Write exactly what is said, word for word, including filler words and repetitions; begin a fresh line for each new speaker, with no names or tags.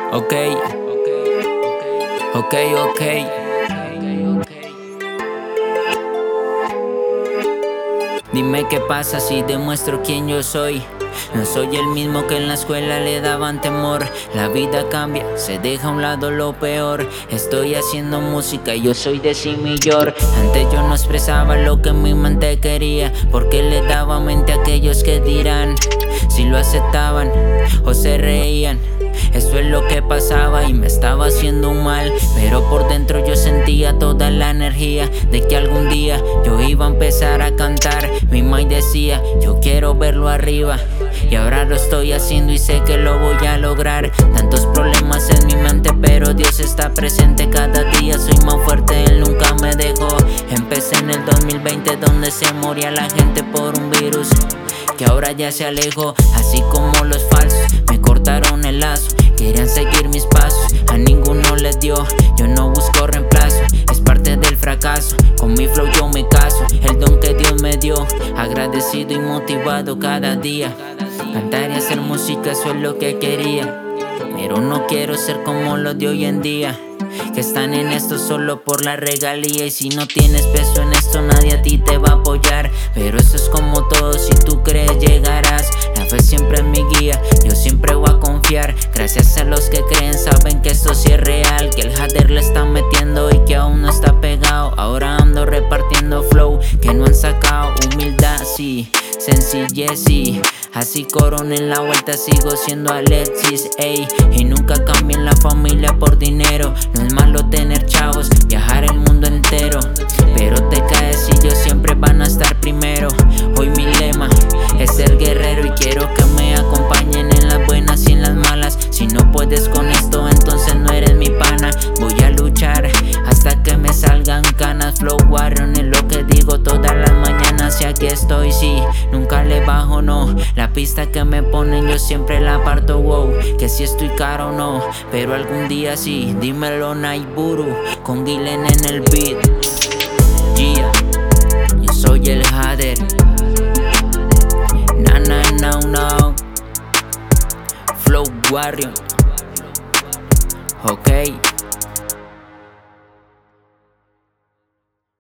Ok, ok, ok. Dime qué pasa si demuestro quién yo soy. No soy el mismo que en la escuela le daban temor. La vida cambia, se deja a un lado lo peor. Estoy haciendo música y yo soy de Simillor. Antes yo no expresaba lo que mi mente quería, porque le daba mente a aquellos que dirán si lo aceptaban o se reían. Eso es lo que pasaba y me estaba haciendo un mal, pero por dentro yo sentía toda la energía de que algún día yo iba a empezar a cantar. Mi mind decía, yo quiero verlo arriba, y ahora lo estoy haciendo y sé que lo voy a lograr. Tantos problemas en mi mente, pero Dios está presente cada día. Soy más fuerte, Él nunca me dejó. Empecé en el dos mil veinte donde se moría la gente por un virus que ahora ya se alejó. Así como los falsos me cortaron el lazo, querían seguir mis pasos, a ninguno les dio. Yo no busco reemplazo, es parte del fracaso. Con mi flow yo me caso, el don que Dios me dio. Agradecido y motivado cada día. Cantar y hacer música, eso es lo que quería, pero no quiero ser como los de hoy en día, que están en esto solo por la regalía. Y si no tienes peso en esto, nadie a ti te va a apoyar. Pero eso es como todo, si tú crees llegarás. La fe siempre es mi guía, yo siempre voy a confiar. Gracias a los que creen, saben que esto sí es real, que el hater le está metiendo y que aún no está pegado. Ahora ando repartiendo flow que no han sacado. Humildad sí, sencillez sí, así coronen la vuelta, sigo siendo Alexis, ey. Y nunca cambien la familia por dinero. No es malo tener chavos, viajar el mundo entero, pero te caes y ellos siempre van a estar primero. Hoy mi lema es ser guerrero y quiero que me acompañen en las buenas y en las malas. Si no puedes con esto, entonces no eres mi pana. Voy a luchar hasta que me salgan canas. Flow Warrior es lo que digo todas las mañanas, y aquí estoy, sí, nunca le bajo, no. La pista que me ponen yo siempre la parto, wow. Que si estoy caro o no, pero algún día sí. Dímelo Naiburu, con Gilen en el beat. Yeah, yo soy el hater. Na na no no. Flow Warrior. Ok.